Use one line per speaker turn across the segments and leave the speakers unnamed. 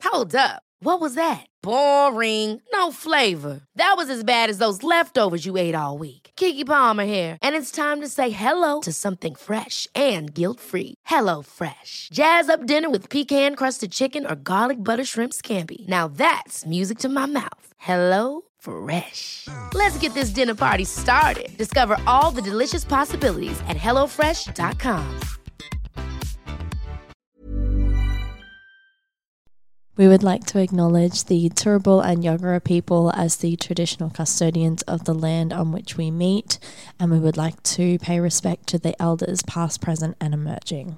Hold up. What was that? Boring. No flavor. That was as bad as those leftovers you ate all week. Keke Palmer here, and it's time to say hello to something fresh and guilt-free. Hello Fresh. Jazz up dinner with pecan-crusted chicken or garlic butter shrimp scampi. Now that's music to my mouth. Hello Fresh. Let's get this dinner party started. Discover all the delicious possibilities at hellofresh.com.
We would like to acknowledge the Turrbal and Yagara people as the traditional custodians of the land on which we meet, and we would like to pay respect to the elders past, present and emerging.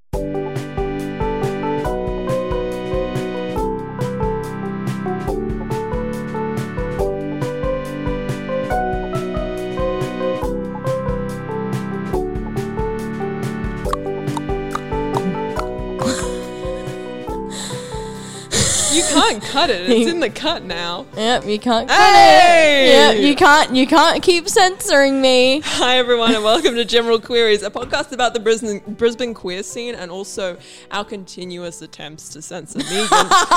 You can't cut it. It's in the cut now.
Yep, you can't cut it. Yep, you can't keep censoring me.
Hi everyone and welcome to General Queries, a podcast about the Brisbane queer scene and also our continuous attempts to censor Megan.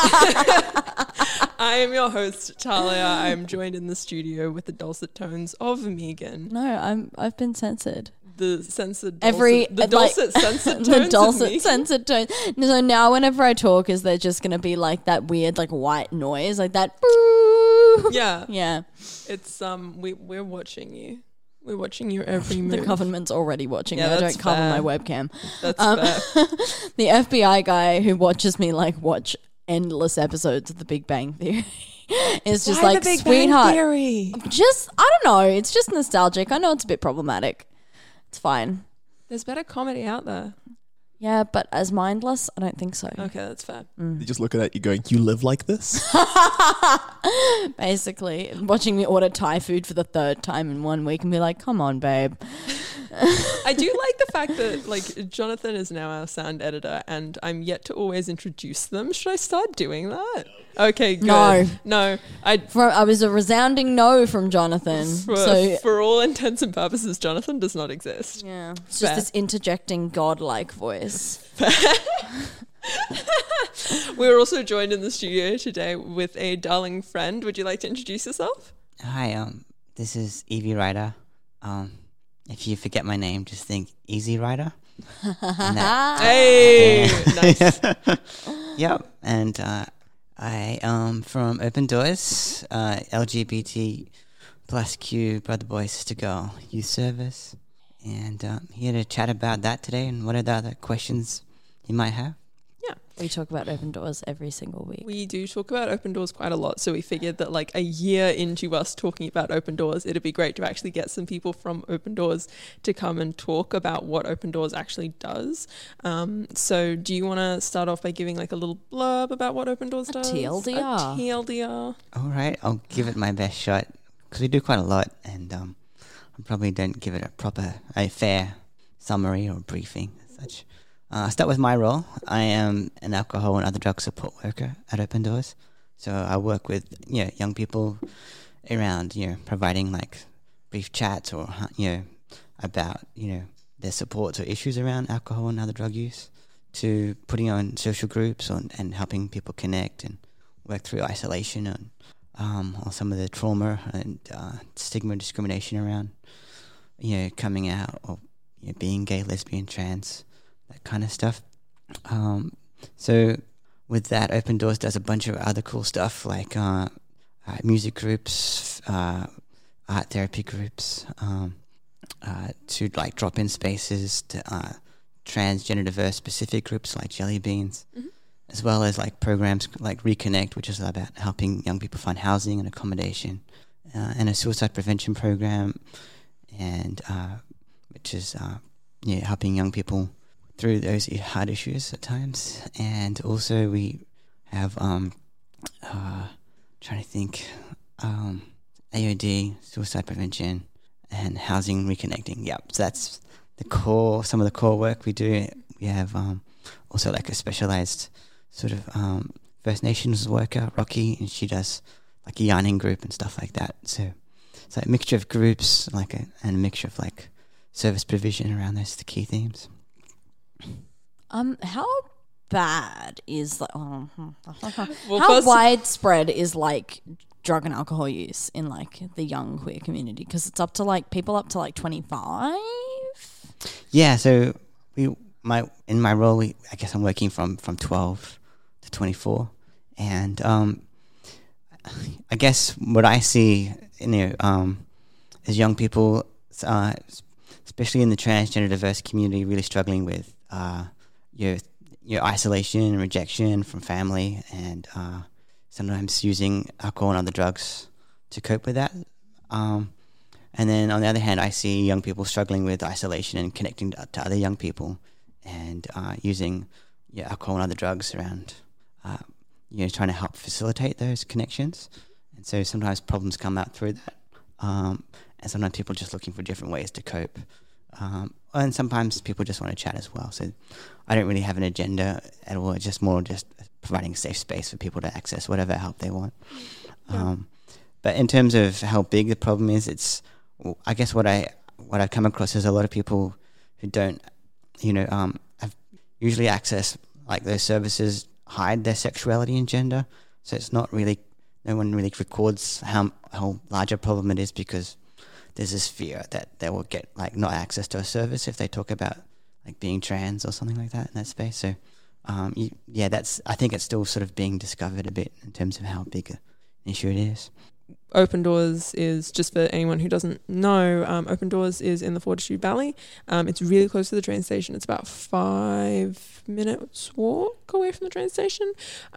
I am your host, Talia. I am joined in the studio with the dulcet tones of Megan.
No, I've been censored.
The censored
dulcet
censored tones.
The dulcet censored tones. So now whenever I talk, is there just going to be like that weird like white noise, like that?
Yeah,
yeah.
It's we're watching you. We're watching your every move.
The government's already watching me. I
that's
don't cover
fair.
my webcam.
That's fair.
The FBI guy who watches me like watch endless episodes of The Big Bang Theory. It's just
Why
like,
The Big
sweetheart.
Bang Theory?
Just I don't know. It's just nostalgic. I know it's a bit problematic. It's fine.
There's better comedy out there.
Yeah, but as mindless, I don't think so.
Okay, that's fair.
They're just looking at you going, you live like this?
Basically, watching me order Thai food for the third time in 1 week and be like, come on, babe.
I do like the fact that like Jonathan is now our sound editor and I'm yet to always introduce them. Should I start doing that? Okay, good. No.
I was a resounding no from Jonathan.
For all intents and purposes, Jonathan does not exist.
Yeah. It's
Fair.
just this interjecting godlike voice.
We're also joined in the studio today with a darling friend. Would you like to introduce yourself?
Hi, this is Evie Ryder. If you forget my name, just think Easy Rider.
Hey, nice.
Yep, and I am from Open Doors, LGBT plus Q Brother Boy Sister Girl Youth Service, and here to chat about that today and what are the other questions you might have.
Yeah.
We talk about Open Doors every single week.
We do talk about Open Doors quite a lot, so we figured that like a year into us talking about Open Doors, it'd be great to actually get some people from Open Doors to come and talk about what Open Doors actually does. So do you want to start off by giving like a little blurb about what Open Doors does?
TLDR.
A TLDR.
All right, I'll give it my best shot because we do quite a lot, and I probably don't give it a fair summary or briefing as such. I'll start with my role. I am an alcohol and other drug support worker at Open Doors. So I work with young people around providing like brief chats or about their supports or issues around alcohol and other drug use, to putting on social groups and helping people connect and work through isolation and or some of the trauma and stigma and discrimination around coming out or being gay, lesbian, trans, that kind of stuff. So with that, Open Doors does a bunch of other cool stuff like music groups, art therapy groups, to like drop-in spaces, to transgender diverse specific groups like Jelly Beans, as well as like programs like Reconnect, which is about helping young people find housing and accommodation, and a suicide prevention program, and which is helping young people through those hard issues at times. And also we have trying to think AOD, suicide prevention, and housing reconnecting. Yep, so that's the core, some of the core work we do. We have also like a specialized sort of First Nations worker, Rocky, and she does like a yarning group and stuff like that. So it's like a mixture of groups, and a mixture of like service provision around those the key themes.
How
bad is like
Well,
how
first-
widespread is like drug and alcohol use in like the young queer community? Because it's up to like people up to like 25.
Yeah, so in my role, I guess I'm working from 12 to 24, and I guess what I see, is young people, especially in the transgender diverse community, really struggling with your isolation and rejection from family, and sometimes using alcohol and other drugs to cope with that. And then on the other hand, I see young people struggling with isolation and connecting to other young people, and using alcohol and other drugs around, trying to help facilitate those connections. And so sometimes problems come out through that. And sometimes people are just looking for different ways to cope. And sometimes people just want to chat as well. So I don't really have an agenda at all. It's just more just providing a safe space for people to access whatever help they want.
Yeah.
But in terms of how big the problem is, I guess what I've come across is a lot of people who don't, have usually access like those services hide their sexuality and gender. So it's not really, no one really records how large a problem it is, because there's this fear that they will get like not access to a service if they talk about like being trans or something like that in that space. So I think it's still sort of being discovered a bit in terms of how big an issue it is.
Open Doors is, just for anyone who doesn't know, Open Doors is in the Fortitude Valley. It's really close to the train station. It's about 5 minutes walk away from the train station.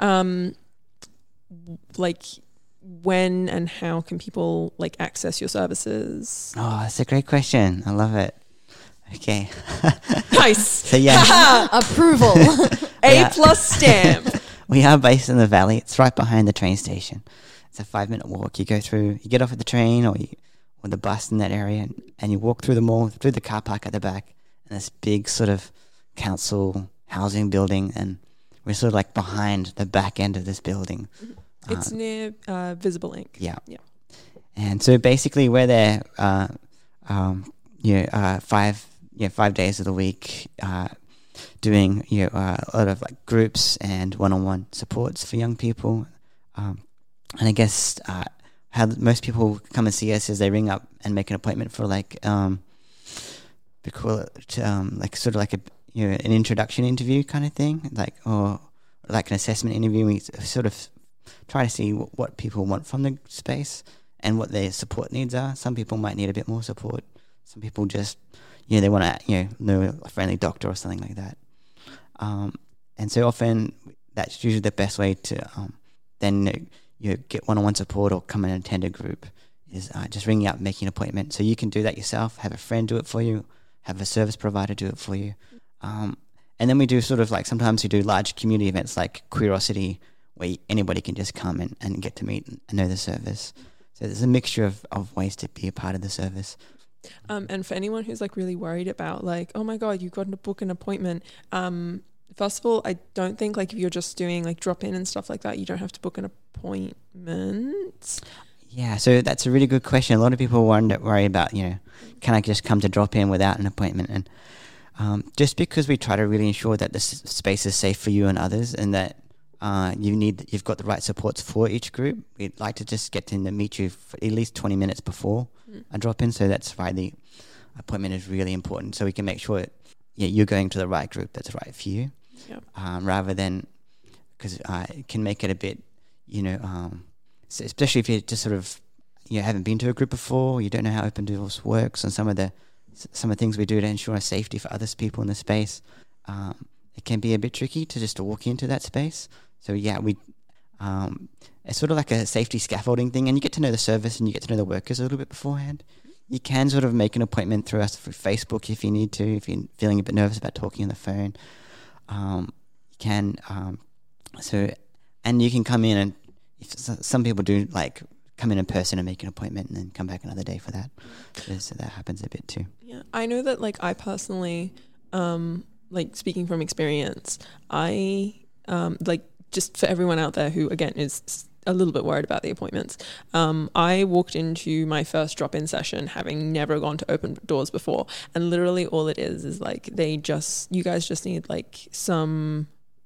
When and how can people like access your services?
Oh, that's a great question. I love it. Okay.
Nice.
So yeah,
Approval.
A+ stamp.
we are based in the valley. It's right behind the train station. It's a 5-minute walk. You get off at the train or the bus in that area, and you walk through the mall, through the car park at the back, and this big sort of council housing building, and we're sort of like behind the back end of this building.
It's near Visible Ink.
Yeah.
Yeah.
And so basically we're there 5 days of the week, doing a lot of like groups and one-on-one supports for young people. And I guess how most people come and see us is they ring up and make an appointment for like we call it like sort of like an introduction interview kind of thing, or like an assessment interview. We sort of try to see what people want from the space and what their support needs are. Some people might need a bit more support. Some people just they want to know a friendly doctor or something like that. And so often that's usually the best way to then get one-on-one support or come and attend a group, is just ringing up, making an appointment. So you can do that yourself, have a friend do it for you, have a service provider do it for you. And then we do sort of like, sometimes we do large community events like Queerosity, where anybody can just come and get to meet and know the service. So there's a mixture of ways to be a part of the service.
And for anyone who's like really worried about like, oh my God, you've got to book an appointment. First of all, I don't think like if you're just doing like drop in and stuff like that, you don't have to book an appointment.
Yeah, so that's a really good question. A lot of people worry about, can I just come to drop in without an appointment? And just because we try to really ensure that this space is safe for you and others, and that you've got the right supports for each group, we'd like to just get to meet you for at least 20 minutes before a drop in. So that's why the appointment is really important, so we can make sure that you're going to the right group that's right for you.
Yep.
Rather than, because it can make it a bit, so especially if you just sort of haven't been to a group before, you don't know how Open Doors works, and some of the things we do to ensure safety for other people in the space, it can be a bit tricky to walk into that space. So we it's sort of like a safety scaffolding thing, and you get to know the service and you get to know the workers a little bit beforehand. You can sort of make an appointment through us through Facebook if you need to, if you're feeling a bit nervous about talking on the phone. You can and you can come in, and some people do like come in person and make an appointment and then come back another day for that. So that happens a bit too.
Yeah, I know that like I personally, like speaking from experience, I like, just for everyone out there who again is a little bit worried about the appointments, I walked into my first drop-in session having never gone to Open Doors before, and literally all it is like you guys just need like some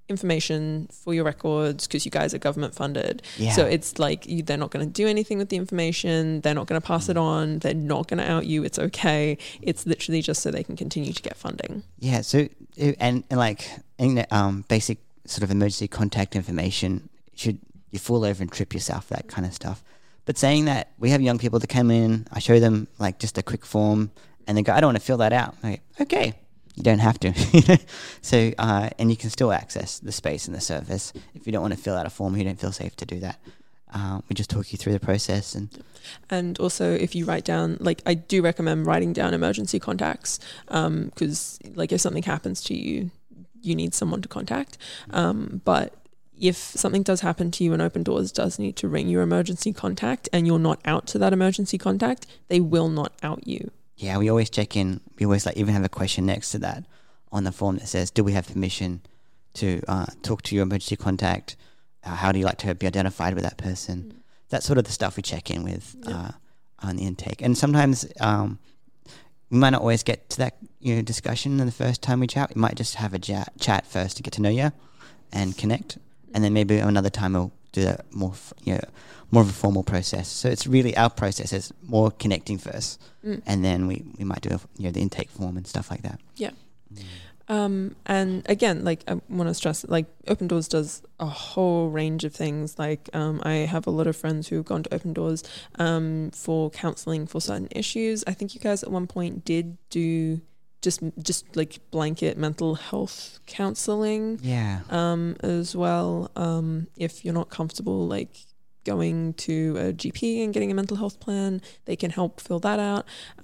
information for your records because you guys are government funded.
Yeah.
So it's like they're not going to do anything with the information. They're not going to pass it on. They're not going to out you. It's okay. It's literally just so they can continue to get funding.
Yeah. So and like basic sort of emergency contact information, should you fall over and trip yourself, that kind of stuff. But saying that, we have young people that come in, I show them like just a quick form and they go, I don't want to fill that out. I'm like, okay, you don't have to. So, and you can still access the space and the service. If you don't want to fill out a form, you don't feel safe to do that. We just talk you through the process.
And also if you write down, like I do recommend writing down emergency contacts because like if something happens to you, you need someone to contact. But if something does happen to you and Open Doors does need to ring your emergency contact and you're not out to that emergency contact, they will not out you.
Yeah, we always check in. We always even have a question next to that on the form that says, do we have permission to talk to your emergency contact? How do you like to be identified with that person? That's sort of the stuff we check in with on the intake. And sometimes we might not always get to that discussion in the first time we chat. We might just have a chat first to get to know you and connect. And then maybe another time we'll do that more of a formal process. So it's really our process is more connecting first, and then we might do the intake form and stuff like that.
Yeah. And again, like I want to stress, like Open Doors does a whole range of things. Like I have a lot of friends who've gone to Open Doors for counselling for certain issues. I think you guys at one point did do just like blanket mental health counselling.
Yeah.
As well. If you're not comfortable like going to a GP and getting a mental health plan, they can help fill that out.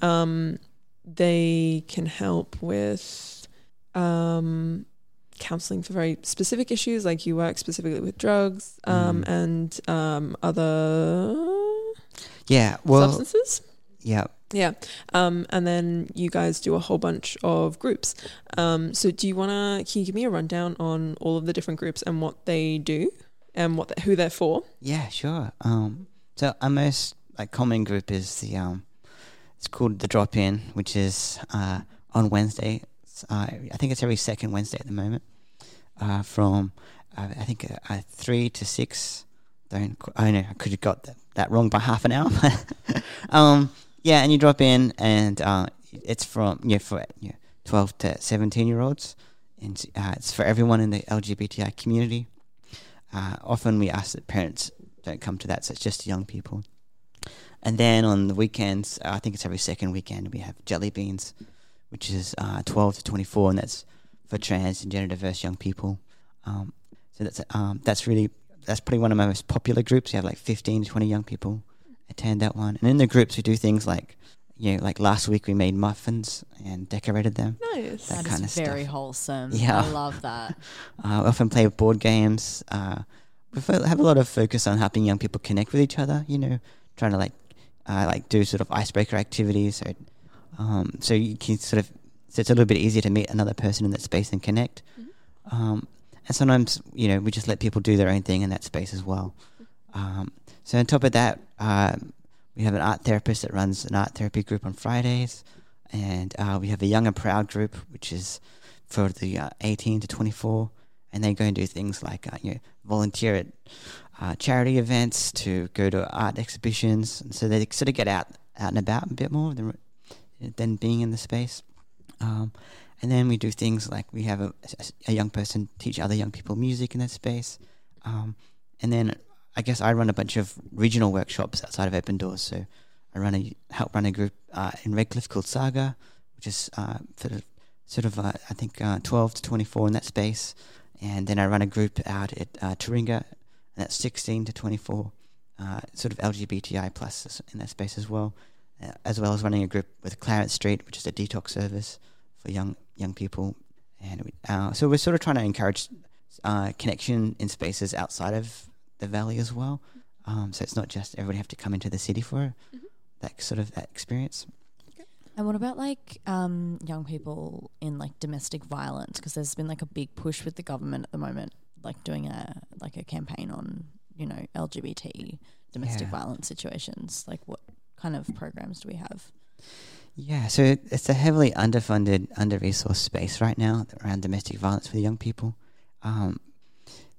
They can help with counseling for very specific issues, like you work specifically with drugs and other substances.
Yeah.
Yeah. And then you guys do a whole bunch of groups. So can you give me a rundown on all of the different groups and what they do and who they're for?
Yeah, sure. So our most common group is it's called the Drop In, which is on Wednesday. I think it's every second Wednesday at the moment. From I think 3 to 6. I could have got that wrong by half an hour. Yeah, and you drop in, and it's for 12 to 17-year-olds, and it's for everyone in the LGBTI community. Often we ask that parents don't come to that, so it's just young people. And then on the weekends, I think it's every second weekend, we have Jelly Beans, which is 12 to 24, and that's for trans and gender diverse young people. So that's probably one of my most popular groups. You have 15 to 20 young people attend that one. And in the groups we do things like last week we made muffins and decorated them.
Nice.
That
kind
is
of
very
stuff.
wholesome.
Yeah.
I love that.
We often play board games. We have a lot of focus on helping young people connect with each other, trying to do sort of icebreaker activities. So you can so it's a little bit easier to meet another person in that space and connect. And sometimes, we just let people do their own thing in that space as well. So on top of that, we have an art therapist that runs an art therapy group on Fridays, and we have a Young and Proud group, which is for the 18 to 24, and they go and do things like volunteer at charity events, to go to art exhibitions, and so they sort of get out and about a bit more than being in the space. And then we do things like we have a young person teach other young people music in that space, and then I guess I run a bunch of regional workshops outside of Open Doors. So I help run a group in Redcliffe called Saga, which is I think 12 to 24 in that space. And then I run a group out at Taringa, and that's 16 to 24, sort of LGBTI plus in that space as well as running a group with Clarence Street, which is a detox service for young people. And so we're sort of trying to encourage connection in spaces outside of the valley as well, so it's not just everybody have to come into the city for that experience.
And what about young people in domestic violence? Because there's been a big push with the government at the moment, doing a campaign on LGBT domestic violence situations. What kind of programs do we have?
Yeah, so it's a heavily underfunded, under-resourced space right now around domestic violence for the young people.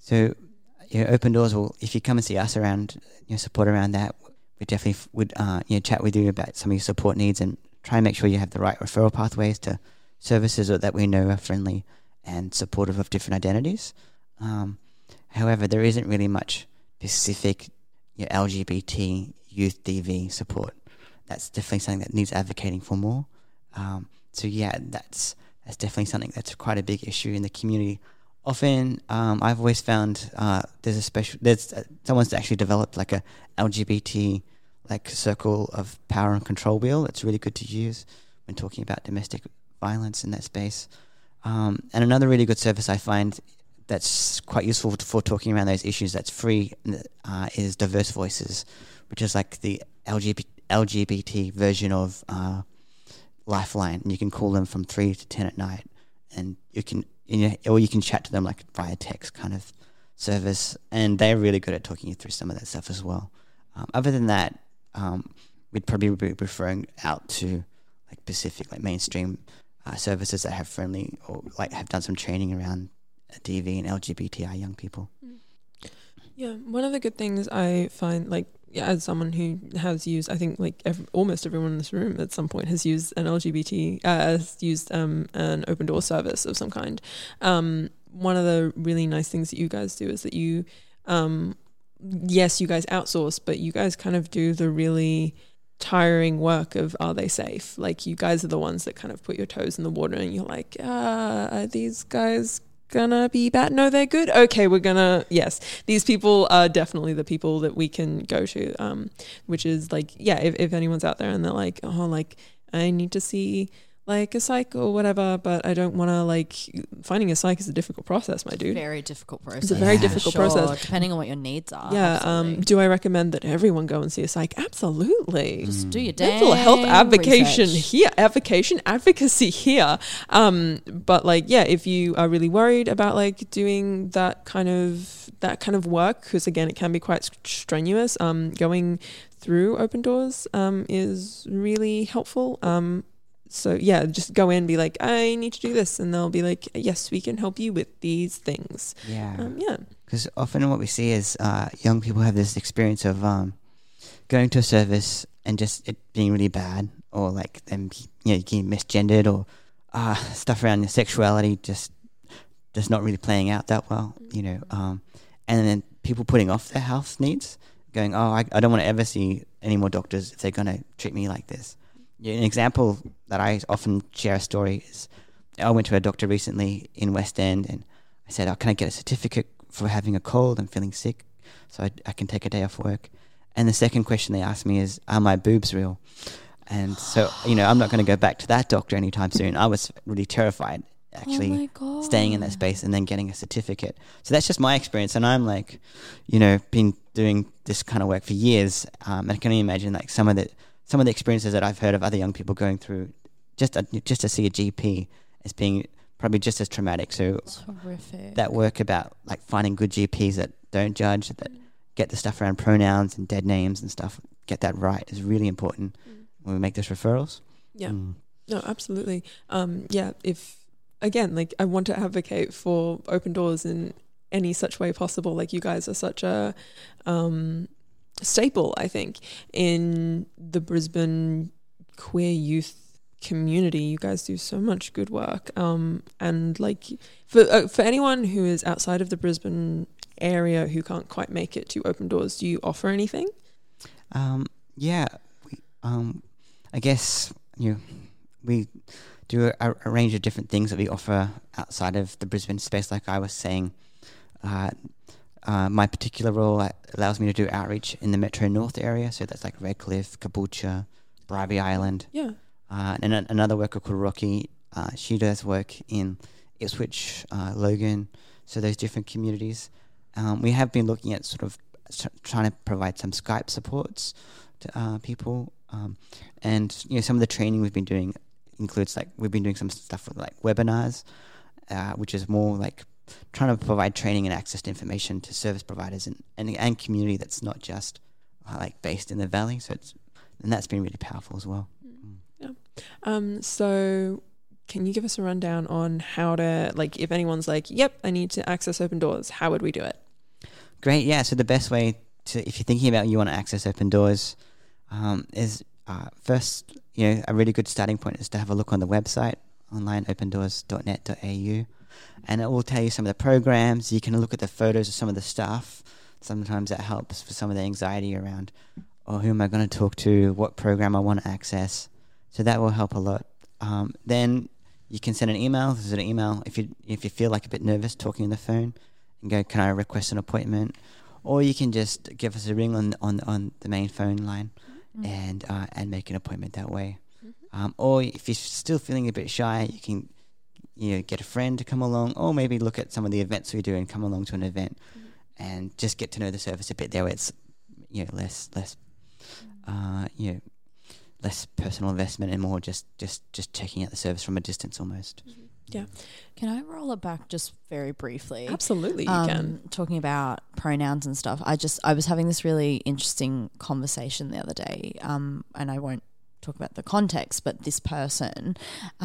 So, Open Doors will, if you come and see us around, support around that, we definitely would, chat with you about some of your support needs and try and make sure you have the right referral pathways to services that we know are friendly and supportive of different identities. However, there isn't really much specific LGBT youth DV support. That's definitely something that needs advocating for more. That's definitely something that's quite a big issue in the community. Often, I've always found someone's actually developed like a LGBT like circle of power and control wheel. It's really good to use when talking about domestic violence in that space. And another really good service I find that's quite useful for talking around those issues that's free is Diverse Voices, which is like the LGBT version of Lifeline. And you can call them from 3 to 10 at night, and you can chat to them like via text kind of service, and they're really good at talking you through some of that stuff as well. Other than that, we'd probably be referring out to like specific like mainstream services that have friendly or like have done some training around DV and LGBTI young people.
Yeah, one of the good things I find, like, as someone who has used, I think like almost everyone in this room at some point has used an an open door service of some kind. One of the really nice things that you guys do is that you, yes, you guys outsource, but you guys kind of do the really tiring work of, are they safe? Like, you guys are the ones that kind of put your toes in the water and you're like, are these guys gonna be bad? No, they're good. Okay, yes, these people are definitely the people that we can go to, which is like, yeah, if anyone's out there and they're like, oh, like I need to see like a psych or whatever, but I don't want to, like, finding a psych is a difficult process, my dude.
Very difficult process.
It's a very difficult process.
Depending on what your needs are.
Yeah. Do I recommend that everyone go and see a psych? Absolutely.
Just do your damn
mental health advocacy here. But like, yeah, if you are really worried about like doing that kind of work, because again, it can be quite strenuous. Going through Open Doors is really helpful. So yeah, just go in and be like, I need to do this. And they'll be like, yes, we can help you with these things.
Yeah. Because often what we see is young people have this experience of going to a service and just it being really bad, or like them, getting misgendered, or stuff around their sexuality just not really playing out that well, and then people putting off their health needs, going, oh, I don't want to ever see any more doctors if they're going to treat me like this. Yeah, an example that I often share a story is I went to a doctor recently in West End and I said, oh, can I get a certificate for having a cold and feeling sick so I can take a day off work? And the second question they asked me is, are my boobs real? And so, I'm not going to go back to that doctor anytime soon. I was really terrified actually staying in that space and then getting a certificate. So that's just my experience. And I'm like, been doing this kind of work for years. And I can only imagine like some of the experiences that I've heard of other young people going through just to see a GP as being probably just as traumatic. So
horrific. That
work about like finding good GPs that don't judge, that get the stuff around pronouns and dead names and stuff, get that right is really important when we make those referrals.
Yeah. No, absolutely. If again, like, I want to advocate for Open Doors in any such way possible. Like, you guys are such a staple, I think, in the Brisbane queer youth community. You guys do so much good work, and like for anyone who is outside of the Brisbane area who can't quite make it to Open Doors, do you offer anything?
I guess we do a range of different things that we offer outside of the Brisbane space. Like I was saying, my particular role allows me to do outreach in the Metro North area, so that's like Redcliffe, Caboolture, Bribie Island. Yeah. And another worker called Rocky, she does work in Ipswich, Logan, so those different communities. We have been looking at sort of trying to provide some Skype supports to people, and some of the training we've been doing includes like we've been doing some stuff with like webinars, which is more like trying to provide training and access to information to service providers and community that's not just like based in the valley. So that's been really powerful as well.
Yeah. So can you give us a rundown on how to, like, if anyone's like, yep, I need to access Open Doors, how would we do it?
Great, yeah. So the best way to, if you're thinking about you want to access Open Doors, is first, a really good starting point is to have a look on the website, online, opendoors.net.au, and it will tell you some of the programs. You can look at the photos of some of the staff. Sometimes that helps for some of the anxiety around, who am I going to talk to, what program I want to access. So that will help a lot. Then you can send an email. There's an email if you feel like a bit nervous talking on the phone, and go, can I request an appointment? Or you can just give us a ring on the main phone line, and make an appointment that way. Or if you're still feeling a bit shy, you can get a friend to come along, or maybe look at some of the events we do and come along to an event and just get to know the service a bit there, where it's less personal investment and more just checking out the service from a distance almost.
Yeah.
Can I roll it back just very briefly?
Absolutely, you can.
Talking about pronouns and stuff, I was having this really interesting conversation the other day, and I won't talk about the context, but this person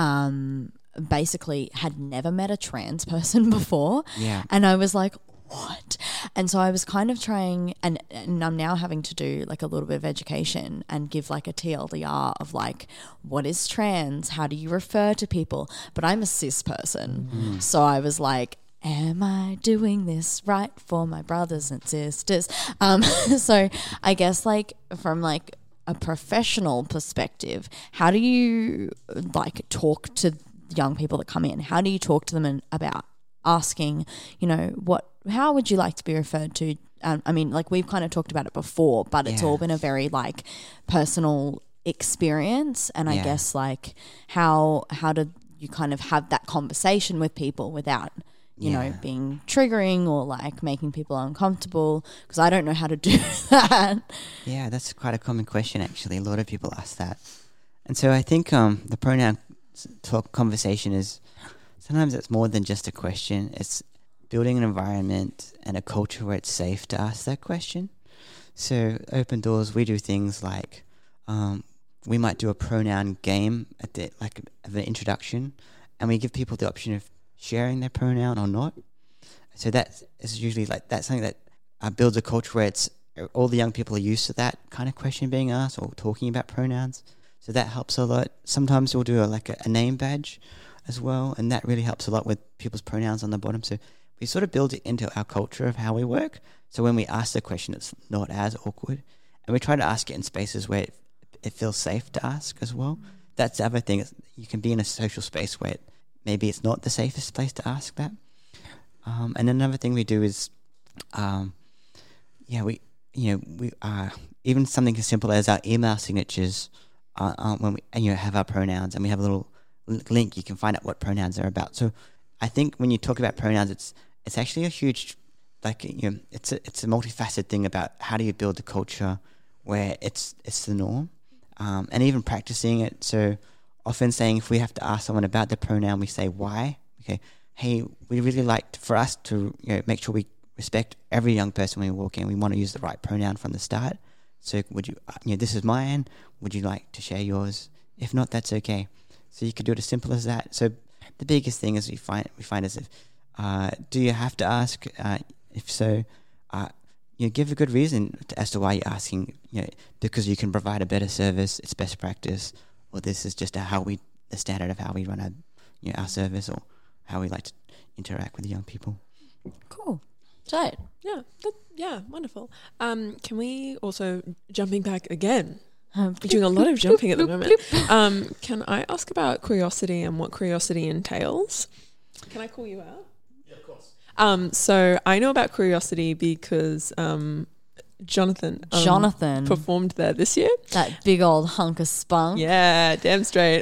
basically had never met a trans person before.
Yeah.
And I was like, what? And so I was kind of trying, and I'm now having to do like a little bit of education and give like a TLDR of like, what is trans? How do you refer to people? But I'm a cis person. So I was like, am I doing this right for my brothers and sisters? So I guess like from like a professional perspective, how do you like talk to young people that come in? How do you talk to them about asking, how would you like to be referred to? I mean, like we've kind of talked about it before, but it's all been a very like personal experience. And I guess like how do you kind of have that conversation with people without, being triggering or like making people uncomfortable? Because I don't know how to do that.
Yeah, that's quite a common question actually. A lot of people ask that. And so I think the pronoun talk conversation is sometimes it's more than just a question. It's building an environment and a culture where it's safe to ask that question. So Open Doors, we do things like we might do a pronoun game at the of an introduction, and we give people the option of sharing their pronoun or not. So that is usually that's something that builds a culture where it's all the young people are used to that kind of question being asked or talking about pronouns. So that helps a lot. Sometimes we'll do a name badge as well, and that really helps a lot with people's pronouns on the bottom. So we sort of build it into our culture of how we work. So when we ask the question, it's not as awkward. And we try to ask it in spaces where it feels safe to ask as well. That's the other thing. You can be in a social space where maybe it's not the safest place to ask that. And another thing we do is, we even something as simple as our email signatures when we have our pronouns, and we have a little link, you can find out what pronouns are about. So I think when you talk about pronouns, it's actually a huge, it's a multifaceted thing about how do you build a culture where it's the norm, and even practicing it. So often saying, if we have to ask someone about the pronoun, we say why. Okay, hey, we really like for us to make sure we respect every young person when we walk in. We want to use the right pronoun from the start. So would you, this is mine. Would you like to share yours? If not, that's okay. So you could do it as simple as that. So the biggest thing is we find is if do you have to ask? If so, give a good reason as to why you're asking. Because you can provide a better service. It's best practice, or this is just the standard of how we run our service, or how we like to interact with the young people.
Cool. So
Yeah, wonderful. Can we also, jumping back again, doing a lot of jumping at the moment. Can I ask about curiosity and what curiosity entails? Can I call you out?
Yeah, of course.
So I know about curiosity because Jonathan performed there this year.
That big old hunk of spunk.
Yeah, damn straight.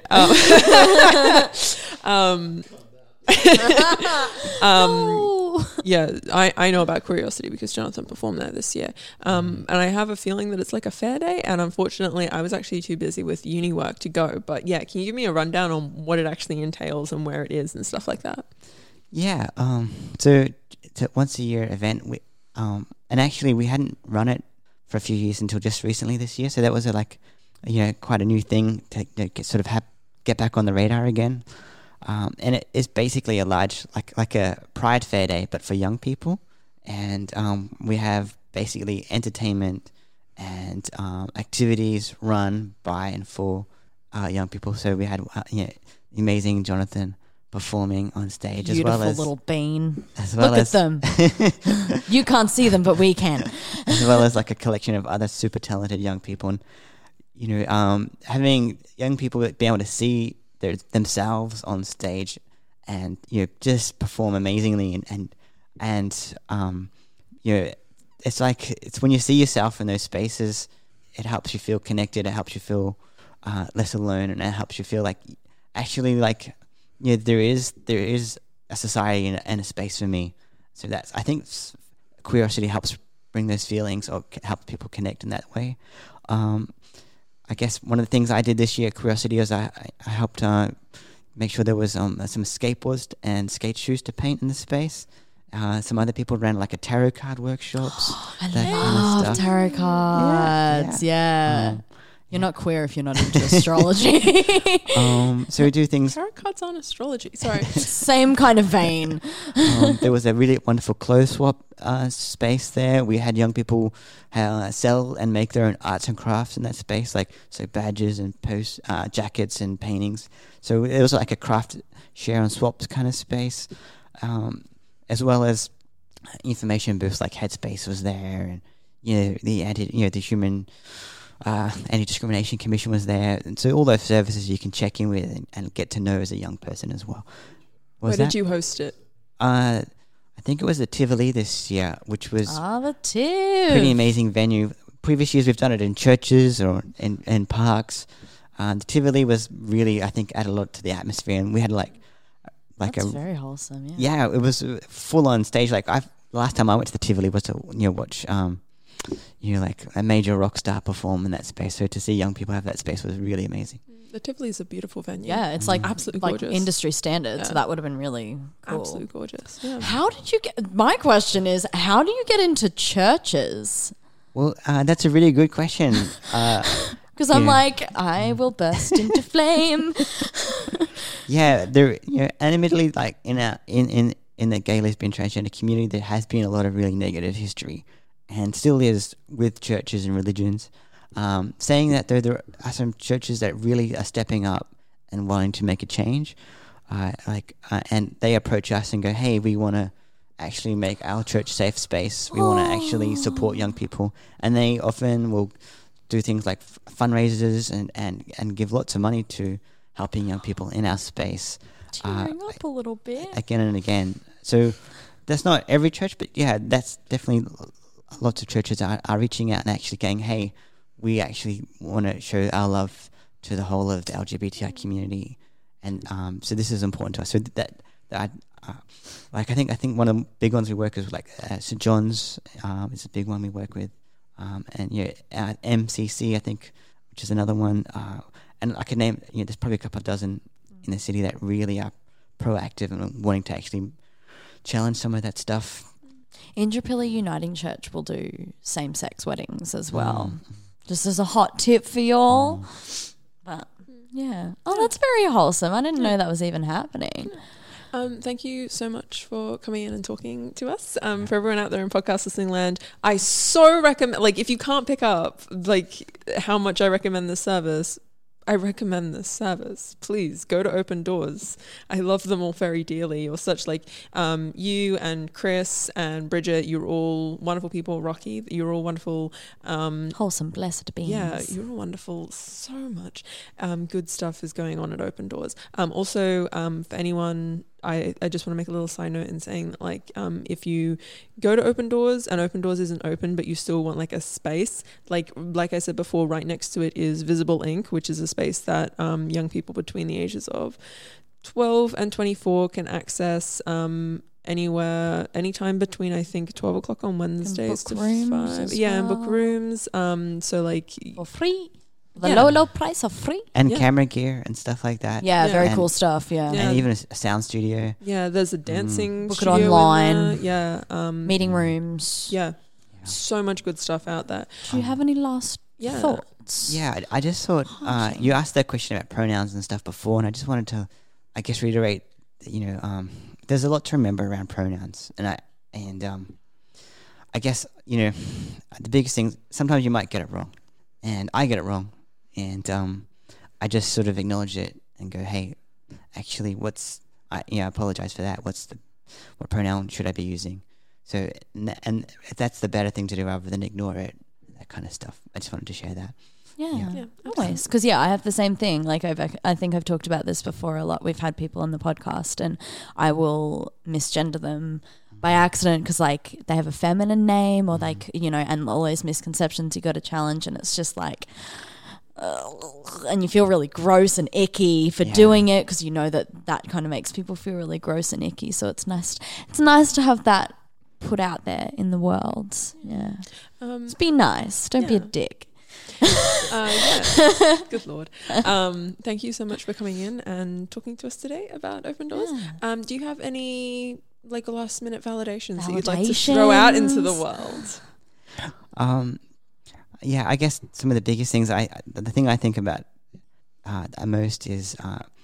Yeah, I know about curiosity because Jonathan performed there this year. And I have a feeling that it's like a fair day, and unfortunately I was actually too busy with uni work to go. But yeah, can you give me a rundown on what it actually entails and where it is and stuff like that?
Yeah, so it's a once a year event. And actually we hadn't run it for a few years until just recently this year. So that was quite a new thing to get back on the radar again. And it is basically a large, like a Pride Fair Day, but for young people. And we have basically entertainment and activities run by and for young people. So we had amazing Jonathan performing on stage,
Beautiful
as well as
little bean.
Look
at them. You can't see them, but we can.
as well as like a collection of other super talented young people. And having young people be able to see themselves on stage and just perform amazingly and it's when you see yourself in those spaces, it helps you feel connected, it helps you feel less alone, and it helps you feel like actually there is a society and a space for me. So I think Queerosity helps bring those feelings or help people connect in that way. I guess one of the things I did this year at Queerosity is I helped make sure there was some skateboards and skate shoes to paint in the space. Some other people ran like a tarot card workshops.
I
that
love
kind of stuff.
tarot cards. Yeah. You're not queer if you're not into astrology.
So we do things.
Tarot cards on astrology. Sorry.
Same kind of vein.
There was a really wonderful clothes swap space there. We had young people sell and make their own arts and crafts in that space, so badges and jackets and paintings. So it was like a craft share and swaps kind of space, as well as information booths like Headspace was there, and the Human Anti-Discrimination Commission was there, and so all those services you can check in with and get to know as a young person as well.
Where did you host it?
I think it was the Tivoli this year, which was
the Tiv.
pretty amazing venue. Previous years we've done it in churches or in parks. The Tivoli was really, I think, added a lot to the atmosphere, and we had
That's very wholesome.
Yeah, it was full on stage. Last time I went to the Tivoli was to watch a major rock star perform in that space. So to see young people have that space was really amazing.
The Tivoli is a beautiful venue.
Yeah, it's absolutely gorgeous. Industry standard, so that would have been really cool.
Absolutely gorgeous. Yeah.
How did you get? My question is, how do you get into churches?
Well, that's a really good question.
Because I'm I will burst into flame.
Yeah, there. And admittedly, in the gay, lesbian, transgender community, there has been a lot of really negative history, and still is with churches and religions. Saying that there are some churches that really are stepping up and wanting to make a change, and they approach us and go, "Hey, we want to actually make our church safe space. We want to actually support young people," and they often will do things like fundraisers and give lots of money to helping young people in our space.
Tearing up a little bit.
Again and again. So that's not every church, but yeah, that's definitely lots of churches are reaching out and actually going, hey, we actually want to show our love to the whole of the LGBTI community. And so this is important to us. So I think one of the big ones we work with is St. John's is a big one we work with. And MCC, I think, which is another one. And I could name, there's probably a couple of dozen in the city that really are proactive and wanting to actually challenge some of that stuff.
Indooroopilly Uniting Church will do same-sex weddings as well. Just as a hot tip for y'all. But yeah. Oh, that's very wholesome. I didn't know that was even happening.
Thank you so much for coming in and talking to us. For everyone out there in podcast listening land, I so recommend, if you can't pick up, how much I recommend this service, I recommend this service. Please go to Open Doors. I love them all very dearly. You're such you and Chris and Bridget, you're all wonderful people. Rocky, you're all wonderful.
Wholesome, blessed beings.
Yeah, you're all wonderful. So much good stuff is going on at Open Doors. Also, for anyone, I just want to make a little side note in saying that, if you go to Open Doors and Open Doors isn't open, but you still want a space, like I said before, right next to it is Visible Inc., which is a space that young people between the ages of 12 and 24 can access anywhere, anytime between, I think, 12 o'clock on Wednesdays to 5. Yeah, and book rooms.
For free. The low price of free.
And camera gear and stuff like that.
Yeah, very cool stuff,
And even a sound studio.
Yeah, there's a dancing
Book it
studio
online.
Yeah.
Meeting rooms.
Yeah. So much good stuff out there.
Do you have any last thoughts?
Yeah, I just thought, you asked that question about pronouns and stuff before, and I just wanted to I guess reiterate, there's a lot to remember around pronouns, and I guess, the biggest thing, sometimes you might get it wrong, and I get it wrong, and I just sort of acknowledge it and go, hey, actually, I apologize for that. What pronoun should I be using? So, and that's the better thing to do rather than ignore it, that kind of stuff. I just wanted to share that.
Yeah, always. Because, I have the same thing. Like, I think I've talked about this before a lot. We've had people on the podcast and I will misgender them by accident because, like, they have a feminine name or, like, and all those misconceptions you got to challenge. And it's just like, and you feel really gross and icky for doing it because you know that kind of makes people feel really gross and icky. So it's nice to have that put out there in the world. Yeah. Just be nice. Don't be a dick.
Good Lord. Thank you so much for coming in and talking to us today about Open Doors. Do you have any last minute validations that you'd like to throw out into the world?
I guess some of the biggest things the thing I think about most is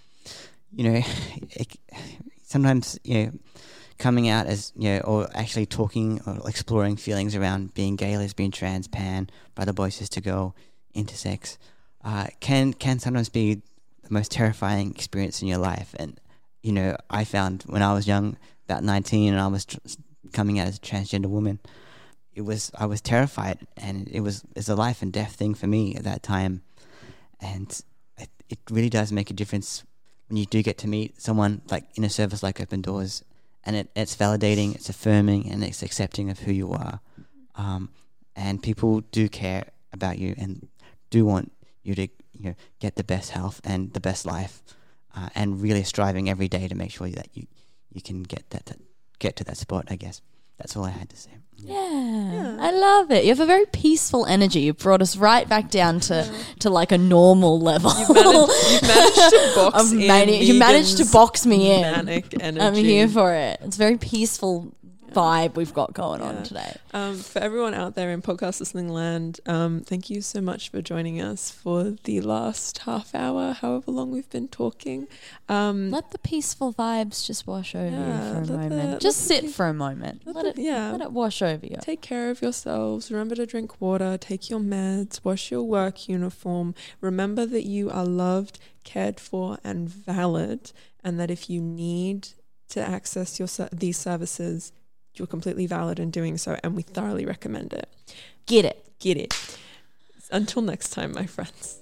sometimes coming out as or actually talking or exploring feelings around being gay, lesbian, trans, pan, brother, boy, sister, girl, intersex can sometimes be the most terrifying experience in your life. And I found when I was young, about 19, and I was coming out as a transgender woman, I was terrified, and it's a life and death thing for me at that time. And it really does make a difference when you do get to meet someone like in a service like Open Doors, and it's validating, it's affirming, and it's accepting of who you are. And people do care about you and do want you to get the best health and the best life, and really striving every day to make sure that you can get to that spot, I guess. That's all I had to say.
Yeah, I love it. You have a very peaceful energy. You brought us right back down to like a normal level.
You've managed to box
You managed to box me in.
Manic energy.
I'm here for it. It's a very peaceful vibe we've got going on today.
For everyone out there in podcast listening land, thank you so much for joining us for the last half hour, however long we've been talking.
Let the peaceful vibes just wash over you for a moment. Just sit for a moment. Let it wash over you.
Take care of yourselves. Remember to drink water, take your meds, wash your work uniform. Remember that you are loved, cared for, and valid, and that if you need to access these services, you're completely valid in doing so, and we thoroughly recommend it.
Get it.
Until next time, my friends.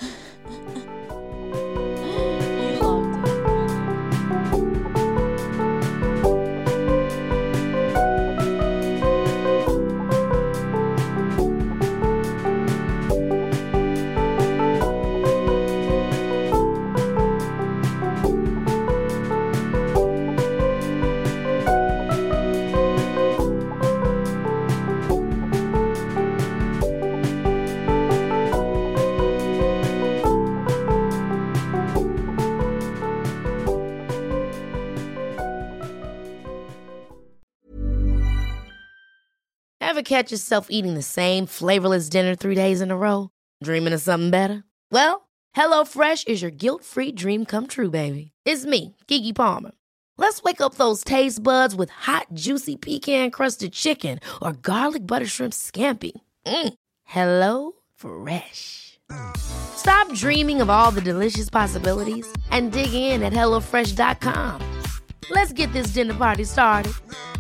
Ever catch yourself eating the same flavorless dinner 3 days in a row? Dreaming of something better? Well, HelloFresh is your guilt-free dream come true, baby. It's me, Keke Palmer. Let's wake up those taste buds with hot, juicy pecan-crusted chicken or garlic butter shrimp scampi. Hello Fresh. Stop dreaming of all the delicious possibilities and dig in at HelloFresh.com. Let's get this dinner party started.